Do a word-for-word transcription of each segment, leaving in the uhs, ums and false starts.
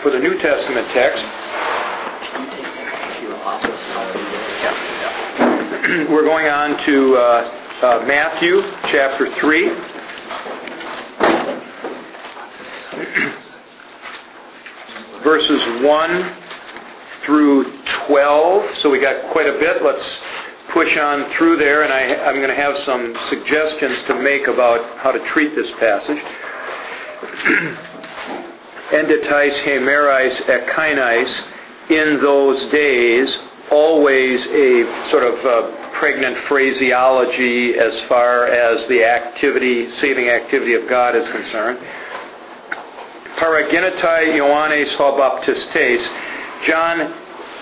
For the New Testament text, we're going on to uh, uh, Matthew chapter three. Verses one through twelve. So we got quite a bit. Let's push on through there, and I, I'm going to have some suggestions to make about how to treat this passage. Endetais hemerais ekainais, in those days, always a sort of uh, pregnant phraseology as far as the activity, saving activity of God is concerned. Paragenetai Ioannes ho baptistes. John,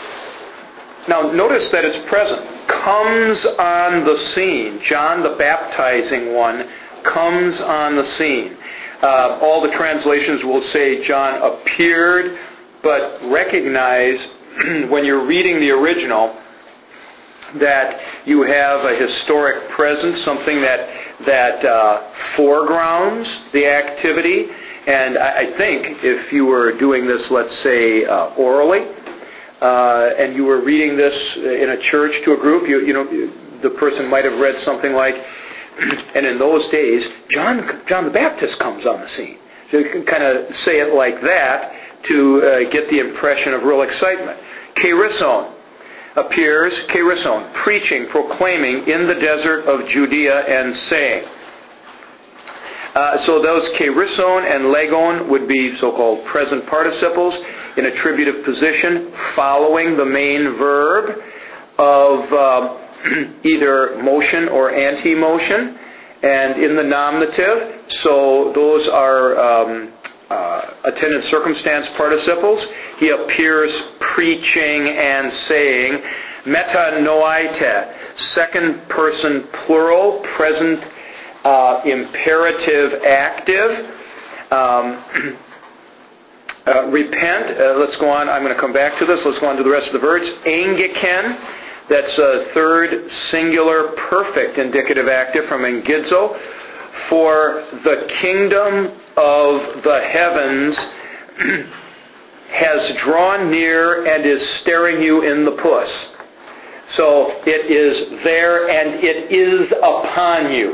now notice that it's present, comes on the scene. John the baptizing one comes on the scene. Uh, all the translations will say John appeared, but recognize when you're reading the original that you have a historic presence, something that that uh, foregrounds the activity. And I, I think if you were doing this, let's say, uh, orally, uh, and you were reading this in a church to a group, you, you know, the person might have read something like, and in those days, John John the Baptist comes on the scene. So you can kind of say it like that to uh, get the impression of real excitement. Kerison appears, kerison, preaching, proclaiming in the desert of Judea and saying. Uh, so those kerison and legon would be so-called present participles in attributive position following the main verb of uh, either motion or anti-motion, and in the nominative, so those are um, uh, attendant circumstance participles. He appears preaching and saying. Metanoite, second person plural, present uh, imperative active. Um, uh, repent, uh, let's go on, I'm going to come back to this, let's go on to the rest of the words. Engiken, that's a third singular perfect indicative active from engidzo. For the kingdom of the heavens has drawn near and is staring you in the puss. So it is there and it is upon you.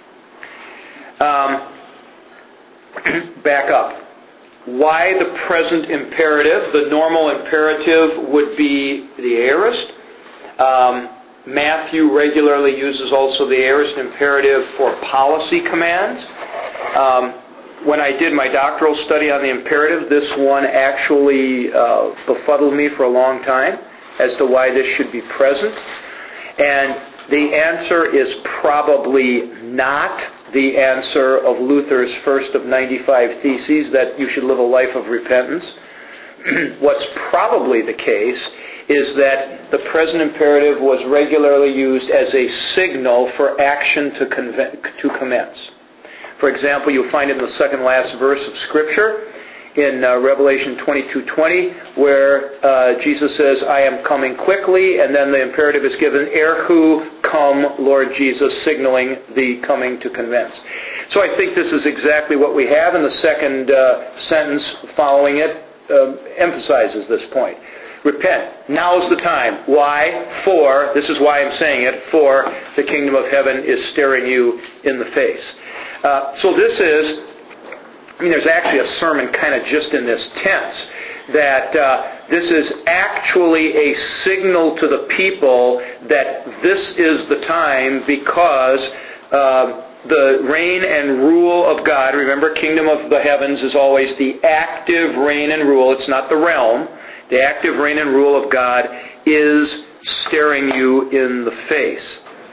Um, back up. Why the present imperative? The normal imperative would be the aorist. Um, Matthew regularly uses also the aorist imperative for policy commands. Um, when I did my doctoral study on the imperative, this one actually uh, befuddled me for a long time as to why this should be present. And the answer is probably not the answer of Luther's first of ninety-five theses, that you should live a life of repentance. What's probably the case is that the present imperative was regularly used as a signal for action to, conve- to commence. For example, you'll find it in the second last verse of Scripture, in uh, Revelation twenty-two twenty, where uh, Jesus says, I am coming quickly, and then the imperative is given, Erhu, come, Lord Jesus, signaling the coming to commence. So I think this is exactly what we have, and the second uh, sentence following it uh, emphasizes this point. Repent. Now's the time. Why? For, this is why I'm saying it, for the kingdom of heaven is staring you in the face. Uh, so this is, I mean, there's actually a sermon kind of just in this tense, that uh, this is actually a signal to the people that this is the time, because uh, the reign and rule of God, remember, kingdom of the heavens is always the active reign and rule, it's not the realm. The active reign and rule of God is staring you in the face.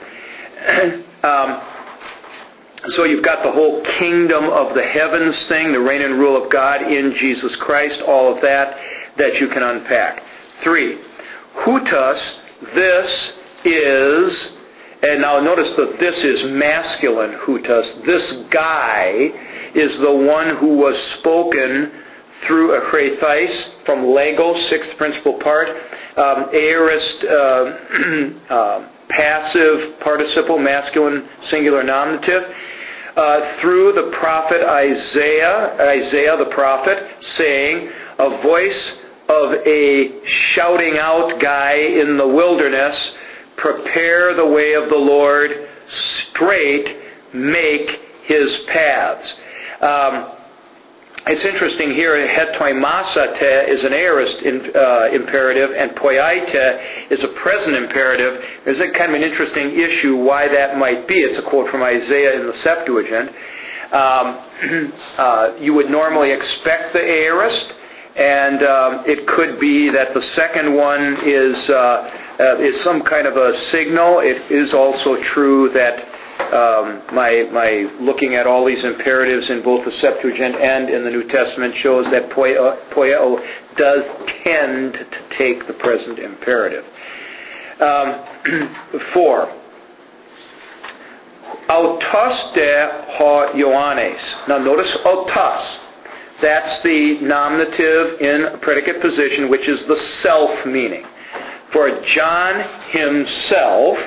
um, so you've got the whole kingdom of the heavens thing, the reign and rule of God in Jesus Christ, all of that, that you can unpack. Three, hutas, this is, and now notice that this is masculine hutas, this guy is the one who was spoken through a chreithais, from logos, sixth principal part, um, aorist, uh, uh, passive participle, masculine singular nominative, uh, through the prophet Isaiah, Isaiah the prophet, saying, a voice of a shouting out guy in the wilderness, prepare the way of the Lord, straight, make his paths. Um, it's interesting here, hetoimasate is an aorist in, uh, imperative, and poiaite is a present imperative. There's a kind of an interesting issue why that might be. It's a quote from Isaiah in the Septuagint. Um, uh, you would normally expect the aorist, and um, it could be that the second one is uh, uh, is some kind of a signal. It is also true that um, my my looking at all these imperatives in both the Septuagint and in the New Testament shows that poieo, poieo does tend to take the present imperative. Um, four. Autos de ha Ioannes. Now notice autos. That's the nominative in predicate position, which is the self meaning. For John himself,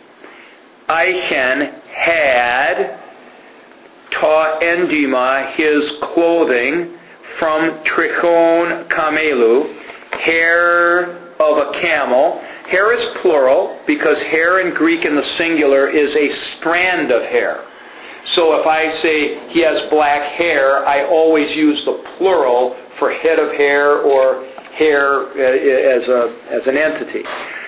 Aichen had ta endima, his clothing, from trichon kamelu, hair of a camel. Hair is plural because hair in Greek in the singular is a strand of hair. So if I say he has black hair, I always use the plural for head of hair or hair as a as an entity.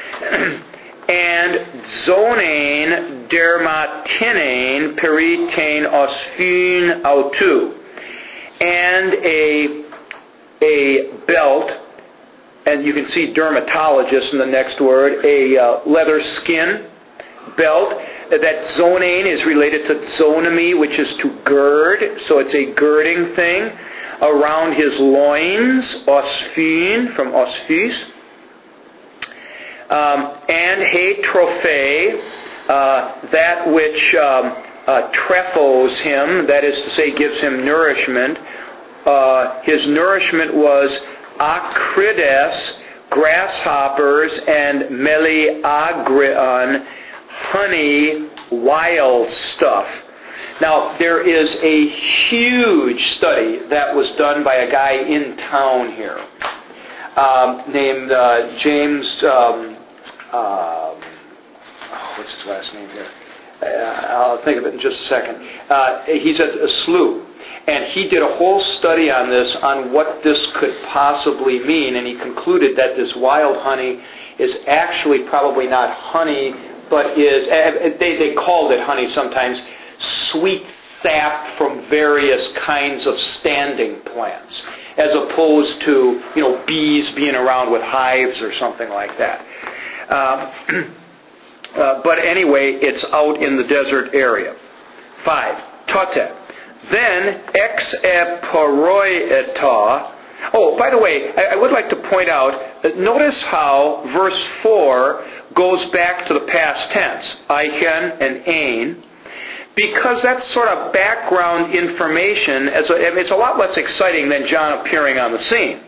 And zonein dermatinain peritain osfin autu, and a a belt. And you can see dermatologist in the next word, a uh, leather skin belt. That zonein is related to zonomy, which is to gird, so it's a girding thing around his loins, osphin, from osphes. Um, and he trophe, uh, that which um, uh, trephos him, that is to say gives him nourishment. Uh, his nourishment was acrides, grasshoppers, and meliagrion, honey, wild stuff. Now, there is a huge study that was done by a guy in town here um, named uh, James, um, uh, oh, what's his last name here? Uh, I'll think of it in just a second. Uh, he's a, a S L U. And he did a whole study on this, on what this could possibly mean, and he concluded that this wild honey is actually probably not honey, but is, they, they called it honey sometimes, sweet sap from various kinds of standing plants, as opposed to, you know, bees being around with hives or something like that. Um, uh, but anyway, it's out in the desert area. Five, tote. Then, ex eporoieta. Oh, by the way, I would like to point out, notice how verse four goes back to the past tense, Aichen and Ain, because that's sort of background information. As a, it's a lot less exciting than John appearing on the scene.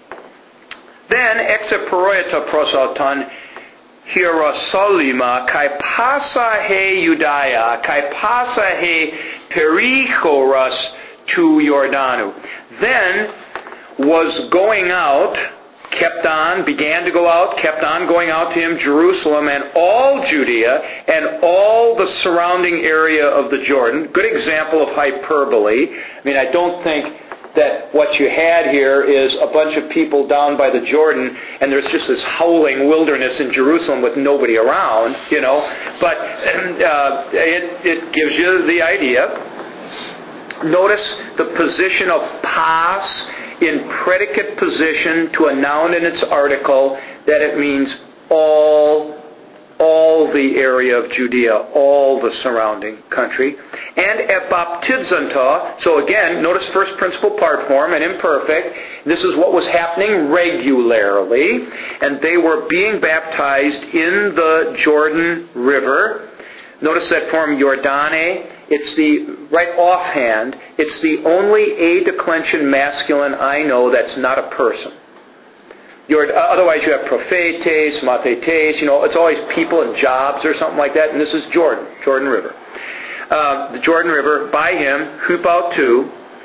Then, ex eporoieta prosauton, Hierosolima, kai pasa he Judea, kai pasa he perichoras to Jordanu. Then was going out, kept on, began to go out, kept on going out to him, Jerusalem and all Judea and all the surrounding area of the Jordan. Good example of hyperbole. I mean, I don't think that what you had here is a bunch of people down by the Jordan, and there's just this howling wilderness in Jerusalem with nobody around, you know. But uh, it, it gives you the idea. Notice the position of pas in predicate position to a noun in its article, that it means all all the area of Judea, all the surrounding country. And ebaptizanta, so again, notice first principle part form and imperfect. This is what was happening regularly, and they were being baptized in the Jordan River. Notice that form Jordane. It's the, right offhand, it's the only a declension masculine I know that's not a person. You're, otherwise you have prophetes, mathetes, you know, it's always people and jobs or something like that, and this is Jordan, Jordan River. Uh, the Jordan River, by him, hupautu,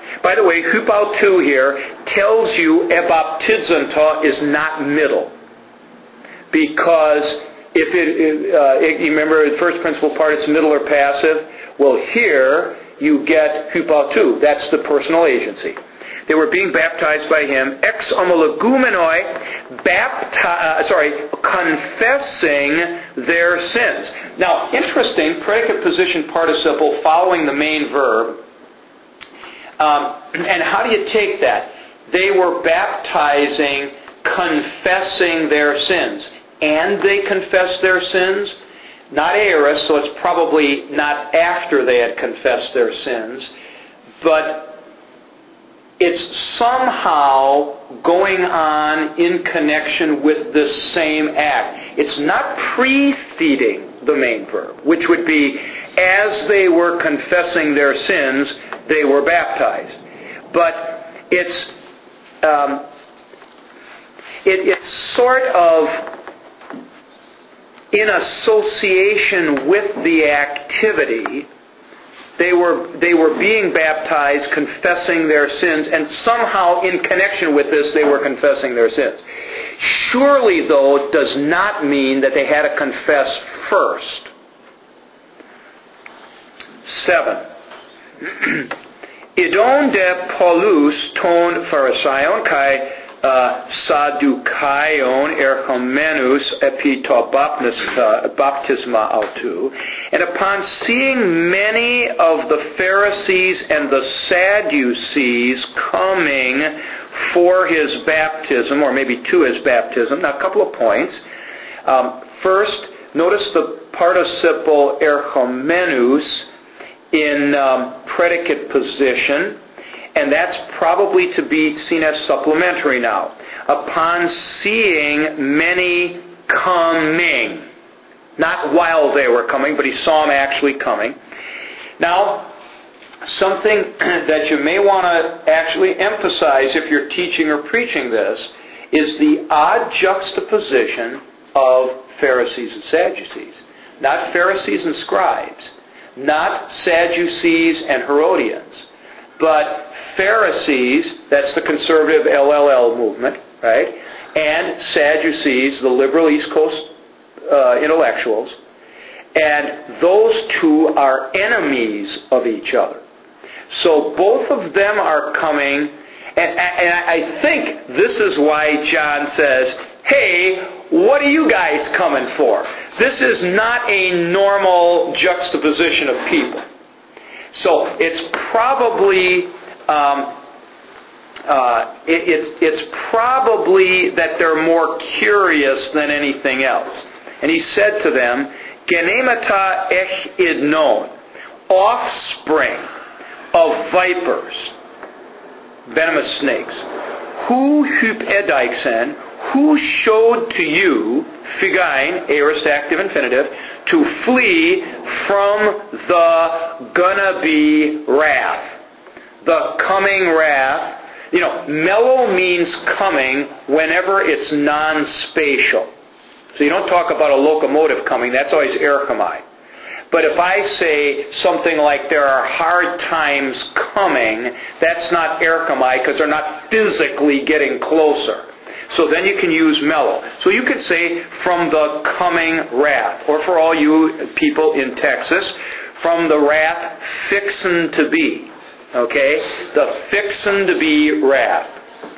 By the way, hupautu here tells you ebaptizanta is not middle. Because if it, uh, it, you remember the first principal part, it's middle or passive. Well, here you get hupautu. That's the personal agency. They were being baptized by him, ex homologumenoi, bapti- uh, sorry, confessing their sins. Now, interesting, predicate position participle following the main verb. Um, and how do you take that? They were baptizing, confessing their sins. And they confessed their sins? Not aorist, so it's probably not after they had confessed their sins, but it's somehow going on in connection with this same act. It's not preceding the main verb, which would be as they were confessing their sins, they were baptized. But it's um, it, it's sort of in association with the activity. They were they were being baptized, confessing their sins, and somehow in connection with this they were confessing their sins. Surely, though, it does not mean that they had to confess first. Seven. Idon de Paulus ton Pharisaion kai Sadukaion erchomenus epito baptisma autu. And upon seeing many of the Pharisees and the Sadducees coming for his baptism, or maybe to his baptism, now a couple of points. Um, first, notice the participle erchomenus in um, predicate position. And that's probably to be seen as supplementary now. Upon seeing many coming. Not while they were coming, but he saw them actually coming. Now, something that you may want to actually emphasize if you're teaching or preaching this is the odd juxtaposition of Pharisees and Sadducees. Not Pharisees and scribes. Not Sadducees and Herodians. But Pharisees, that's the conservative L L L movement, right? And Sadducees, the liberal East Coast uh, intellectuals. And those two are enemies of each other. So both of them are coming, and, and I think this is why John says, hey, what are you guys coming for? This is not a normal juxtaposition of people. So it's probably um, uh, it, it's it's probably that they're more curious than anything else. And he said to them, "Genemata ech idnon, offspring of vipers, venomous snakes. Who hup edaiksen? Who showed to you, figain, aorist active infinitive, to flee from the gonna be wrath, the coming wrath." You know, mellow means coming whenever it's non-spatial. So you don't talk about a locomotive coming. That's always erchomai. But if I say something like there are hard times coming, that's not erchomai because they're not physically getting closer. So then you can use mellow. So you could say from the coming wrath. Or for all you people in Texas, from the wrath fixin' to be. Okay? The fixin' to be wrath.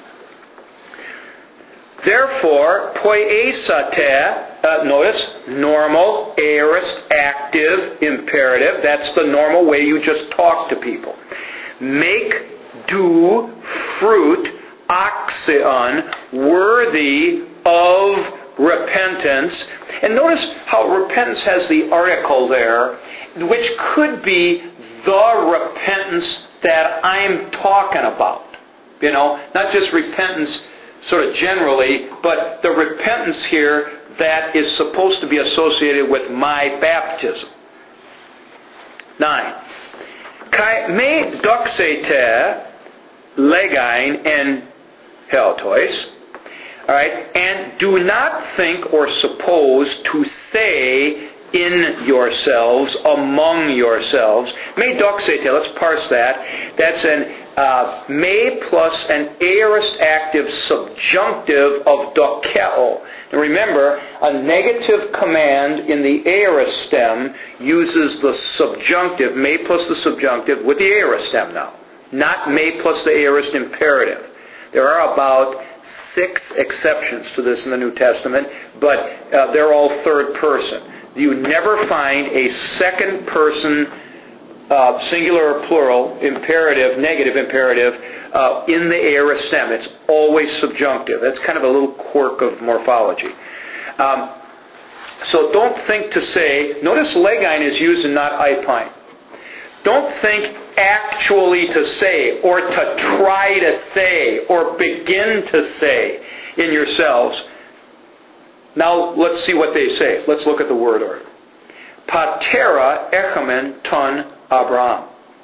Therefore, poiesate, uh, notice, normal, aorist, active, imperative. That's the normal way you just talk to people. Make, do, fruit, oxeon, worthy of repentance. And notice how repentance has the article there, which could be the repentance that I'm talking about. You know, not just repentance sort of generally, but the repentance here that is supposed to be associated with my baptism. Nine. Kai me doxete legain en heltois. All right, and do not think or suppose to say in yourselves, among yourselves. Me doxete, let's parse that. That's an Uh, me plus an aorist active subjunctive of dokeo. Now remember, a negative command in the aorist stem uses the subjunctive, me plus the subjunctive, with the aorist stem now. Not me plus the aorist imperative. There are about six exceptions to this in the New Testament, but uh, they're all third person. You never find a second person Uh, singular or plural, imperative, negative imperative, uh, in the aorist stem. It's always subjunctive. That's kind of a little quirk of morphology. Um, so don't think to say, notice legein is used and not eipine. Don't think actually to say, or to try to say, or begin to say in yourselves. Now let's see what they say. Let's look at the word order. Patera echamen ton Abraham.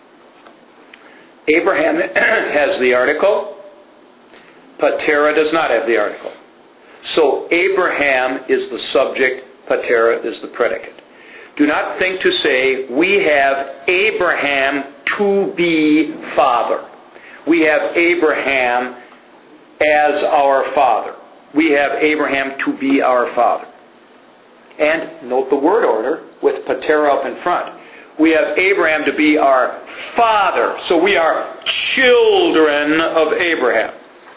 Abraham has the article. Patera does not have the article. So Abraham is the subject. Patera is the predicate. Do not think to say, we have Abraham to be father. We have Abraham as our father. We have Abraham to be our father. And note the word order with patera up in front. We have Abraham to be our father. So we are children of Abraham.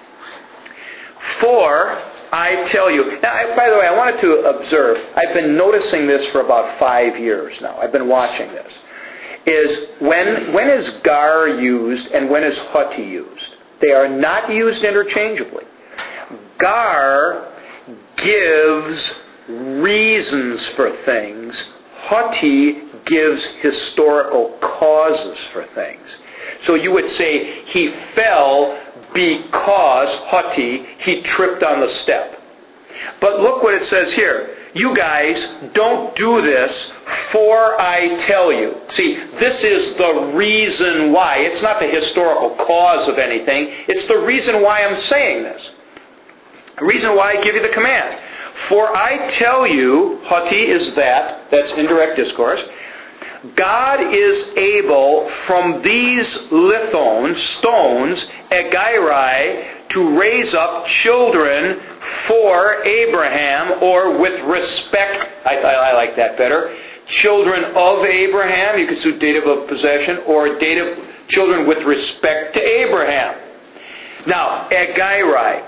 For I tell you. Now, I, by the way, I wanted to observe. I've been noticing this for about five years now. I've been watching this. Is when when is gar used and when is hati used? They are not used interchangeably. Gar gives reasons for things. Hati gives historical causes for things. So you would say he fell because, hati, he tripped on the step. But look what it says here. You guys, don't do this, for I tell you. See, this is the reason why. It's not the historical cause of anything. It's the reason why I'm saying this. The reason why I give you the command. For I tell you, hati is that, that's indirect discourse, God is able from these lithones, stones, egairai, to raise up children for Abraham, or with respect, I, I, I like that better, children of Abraham, you could say dative of possession, or dative children with respect to Abraham. Now, egairai,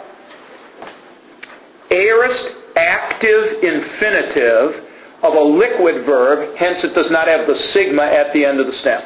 aorist active infinitive of a liquid verb, hence it does not have the sigma at the end of the stem.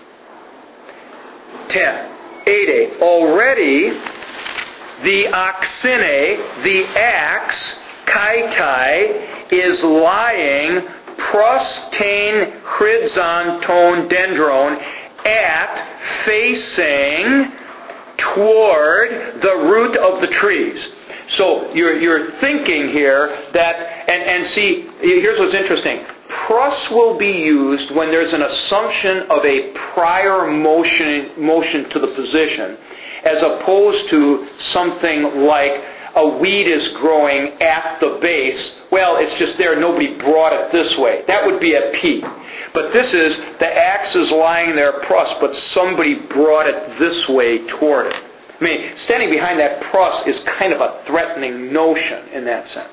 ten. Ede. Already the oxine, the axe, kaitai, is lying prostain chrydzon ton dendron at, facing toward the root of the trees. So you're, you're thinking here that, and, and see, here's what's interesting. Pros will be used when there's an assumption of a prior motion, motion to the position, as opposed to something like a weed is growing at the base. Well, it's just there, nobody brought it this way. That would be a P. But this is, the axe is lying there pros, but somebody brought it this way toward it. I mean, standing behind that pros is kind of a threatening notion in that sense.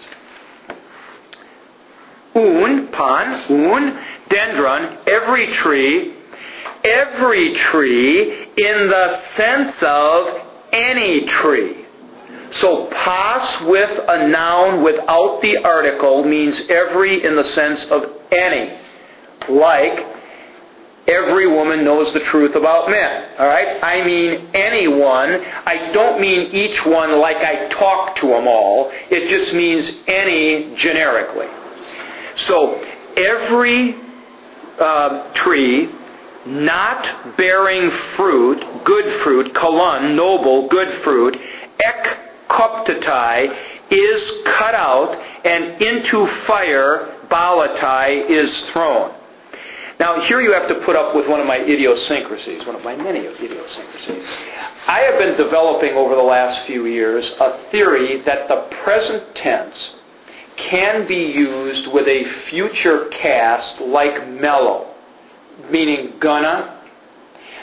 Un, pan, un, dendron, every tree, every tree in the sense of any tree. So pas with a noun without the article means every in the sense of any. Like, every woman knows the truth about men. All right? I mean anyone. I don't mean each one like I talk to them all. It just means any generically. So, every uh, tree not bearing fruit, good fruit, kalan, noble, good fruit, ek koptatai, is cut out, and into fire, balatai, is thrown. Now, here you have to put up with one of my idiosyncrasies, one of my many idiosyncrasies. I have been developing over the last few years a theory that the present tense can be used with a future cast like mellow, meaning gonna.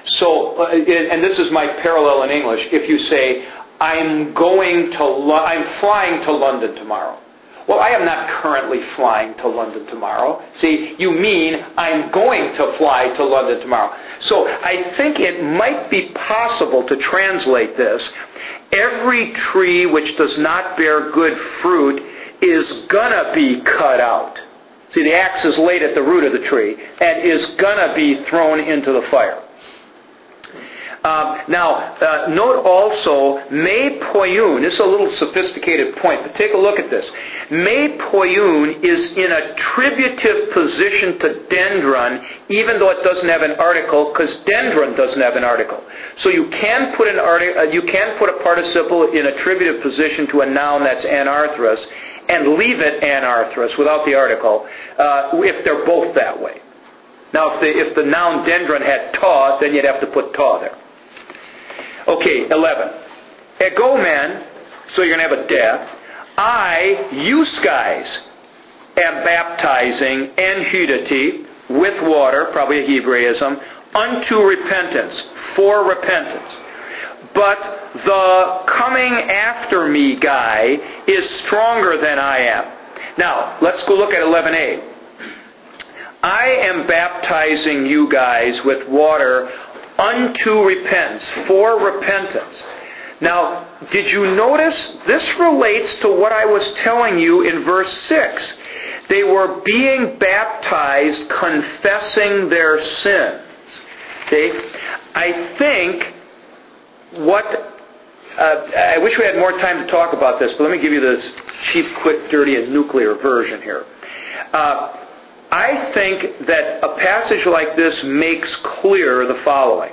So, uh, and this is my parallel in English. If you say, I'm going to, Lo- I'm flying to London tomorrow. Well, I am not currently flying to London tomorrow. See, you mean I'm going to fly to London tomorrow. So I think it might be possible to translate this. Every tree which does not bear good fruit is gonna be cut out. See, the axe is laid at the root of the tree and is gonna be thrown into the fire. Um, now, uh, note also, me poiun. This is a little sophisticated point, but take a look at this. Me poiun is in a tributive position to dendron, even though it doesn't have an article, because dendron doesn't have an article. So you can put an arti- uh, you can put a participle in a tributive position to a noun that's anarthrous, and leave it anarthrous without the article, uh, if they're both that way. Now, if the if the noun dendron had ta, then you'd have to put ta there. Okay, eleven. Egomen, so you're going to have a death. I, you guys, am baptizing en hudati, with water, probably a Hebraism, unto repentance, for repentance. But the coming after me guy is stronger than I am. Now, let's go look at eleven a. I am baptizing you guys with water unto repentance, for repentance. Now, did you notice this relates to what I was telling you in verse six? They were being baptized confessing their sins. Okay? I think what uh, I wish we had more time to talk about this, but let me give you this cheap, quick, dirty, and nuclear version here. Uh, I think that a passage like this makes clear the following.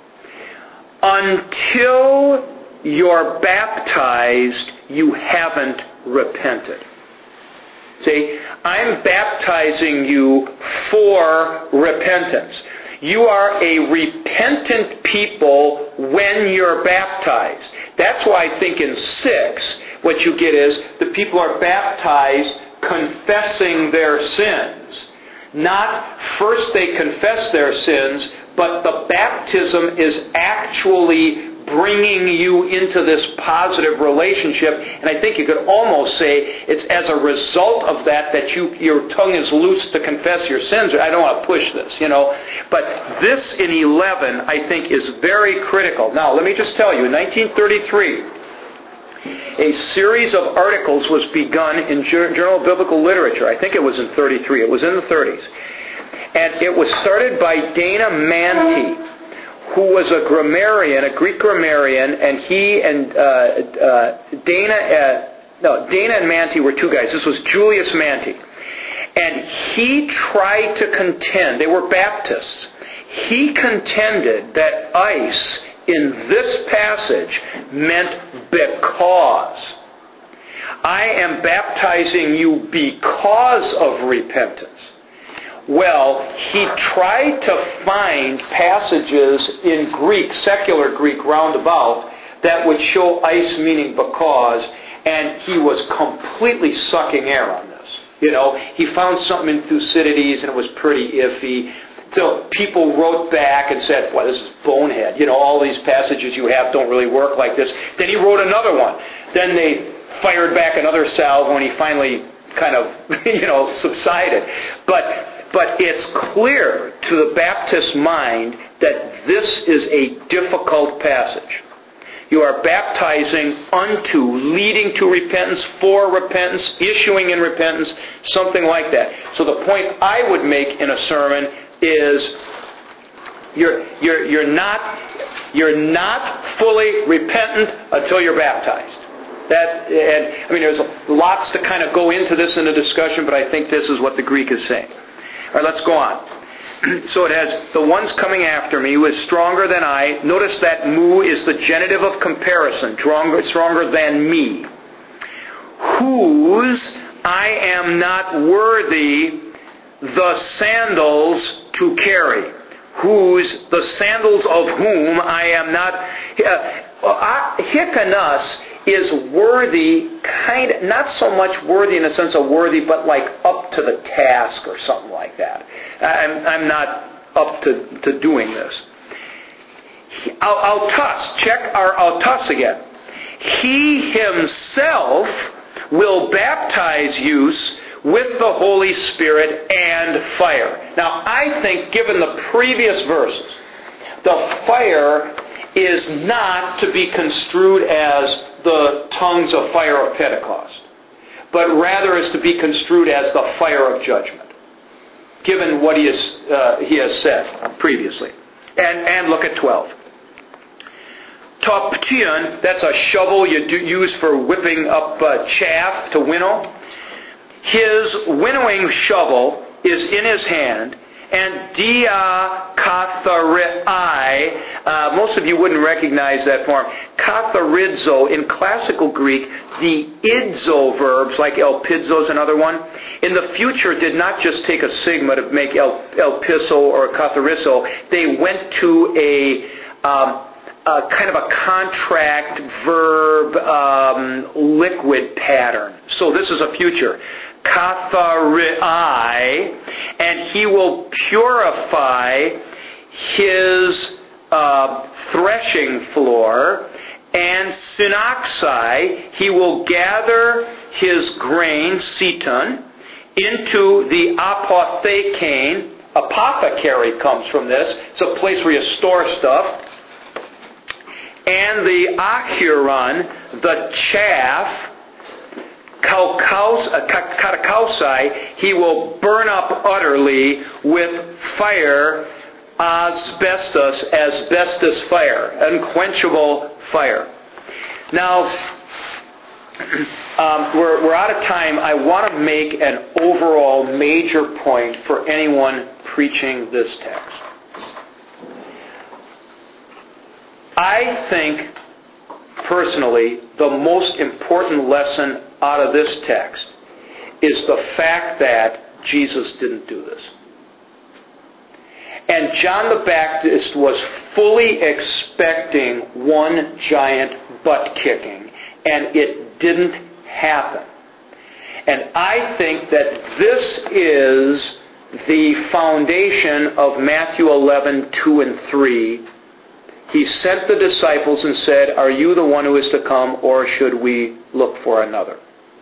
Until you're baptized, you haven't repented. See, I'm baptizing you for repentance. You are a repentant people when you're baptized. That's why I think in six, what you get is the people are baptized confessing their sins. Not first they confess their sins, but the baptism is actually bringing you into this positive relationship. And I think you could almost say it's as a result of that that you your tongue is loose to confess your sins. I don't want to push this, you know. But this in eleven, I think, is very critical. Now, let me just tell you, in nineteen thirty-three, a series of articles was begun in Journal of Biblical Literature. I think it was in thirty-three. It was in the thirties. And it was started by Dana Manti, who was a grammarian, a Greek grammarian, and he and uh, uh, Dana, uh, no, Dana and Manti were two guys. This was Julius Manti. And he tried to contend, they were Baptists, he contended that ice in this passage meant because. I am baptizing you because of repentance. Well, he tried to find passages in Greek, secular Greek roundabout, that would show ice meaning because, and he was completely sucking air on this. You know, he found something in Thucydides and it was pretty iffy. So people wrote back and said, "Boy, this is bonehead. You know, all these passages you have don't really work like this." Then he wrote another one. Then they fired back another salve when he finally kind of, you know, subsided. But But it's clear to the Baptist mind that this is a difficult passage. You are baptizing unto, leading to repentance, for repentance, issuing in repentance, something like that. So the point I would make in a sermon is you're you're you're not you're not fully repentant until you're baptized. That and I mean there's lots to kind of go into this in a discussion, but I think this is what the Greek is saying. All right, let's go on. So it has, the ones coming after me who is stronger than I. Notice that mu is the genitive of comparison, stronger, stronger than me. Whose I am not worthy the sandals to carry. Whose, the sandals of whom I am not... Uh, hikanos is worthy, kind of, not so much worthy in the sense of worthy, but like up to the task or something like that. I'm, I'm not up to, to doing this. Autos, check our autos again. He himself will baptize you with the Holy Spirit and fire. Now, I think, given the previous verses, the fire is not to be construed as the tongues of fire of Pentecost, but rather is to be construed as the fire of judgment, given what he has, uh, he has said previously. And, and look at twelve. Toption, that's a shovel you do use for whipping up uh, chaff to winnow. His winnowing shovel is in his hand, and dia katharai, uh, most of you wouldn't recognize that form. Katharidzo, in classical Greek, the idzo verbs, like elpidzo is another one, in the future did not just take a sigma to make el, elpiso or katharizo. They went to a... Um, Uh, kind of a contract verb um, liquid pattern. So this is a future. Katharai, and he will purify his uh, threshing floor, and synaxai, he will gather his grain, seton, into the apothekane. Apothecary comes from this. It's a place where you store stuff. And the achiron, the chaff, katakausai, he will burn up utterly with fire, asbestos, asbestos fire, unquenchable fire. Now, um, we're, we're out of time. I want to make an overall major point for anyone preaching this text. I think, personally, the most important lesson out of this text is the fact that Jesus didn't do this. And John the Baptist was fully expecting one giant butt kicking, and it didn't happen. And I think that this is the foundation of Matthew eleven, two and three. He sent the disciples and said, "Are you the one who is to come, or should we look for another?"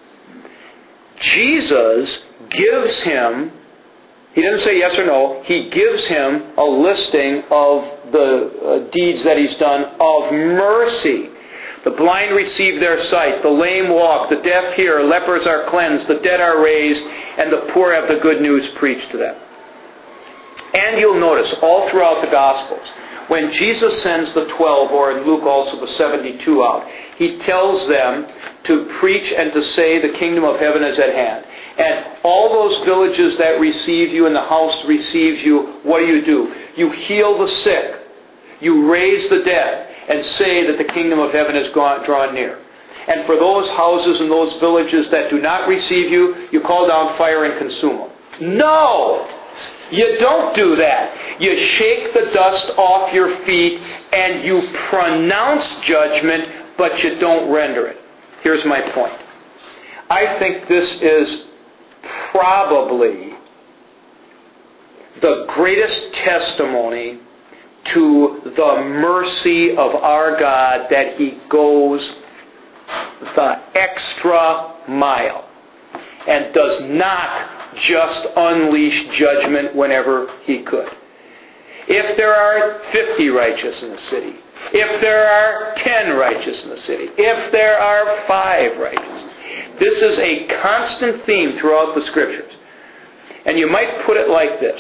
Jesus gives him, he doesn't say yes or no, he gives him a listing of the uh, deeds that he's done of mercy. The blind receive their sight, the lame walk, the deaf hear, lepers are cleansed, the dead are raised, and the poor have the good news preached to them. And you'll notice all throughout the Gospels, when Jesus sends the twelve, or in Luke also the seventy-two out, he tells them to preach and to say the kingdom of heaven is at hand. And all those villages that receive you and the house receives you, what do you do? You heal the sick. You raise the dead and say that the kingdom of heaven has gone, drawn near. And for those houses and those villages that do not receive you, you call down fire and consume them. No! You don't do that. You shake the dust off your feet and you pronounce judgment, but you don't render it. Here's my point. I think this is probably the greatest testimony to the mercy of our God, that He goes the extra mile and does not just unleash judgment whenever He could. If there are fifty righteous in the city, if there are ten righteous in the city, if there are five righteous, this is a constant theme throughout the Scriptures. And you might put it like this.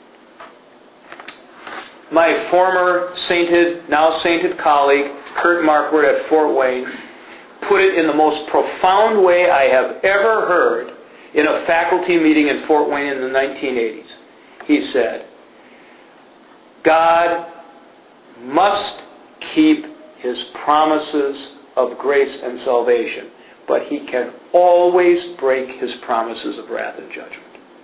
My former sainted, now sainted colleague, Kurt Markward at Fort Wayne, put it in the most profound way I have ever heard in a faculty meeting in Fort Wayne in the nineteen eighties. He said, God must keep His promises of grace and salvation, but He can always break His promises of wrath and judgment.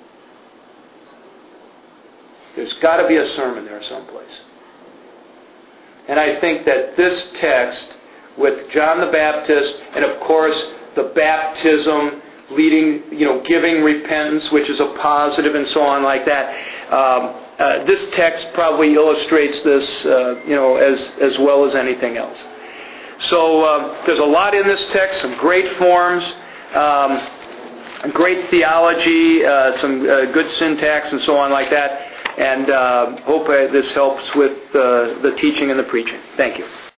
There's got to be a sermon there someplace. And I think that this text, with John the Baptist, and of course the baptism leading, you know, giving repentance, which is a positive, and so on like that, um, uh, this text probably illustrates this, uh, you know, as as well as anything else. So uh, there's a lot in this text, some great forms, um, great theology, uh, some uh, good syntax, and so on like that. And uh, hope uh, this helps with uh, the teaching and the preaching. Thank you.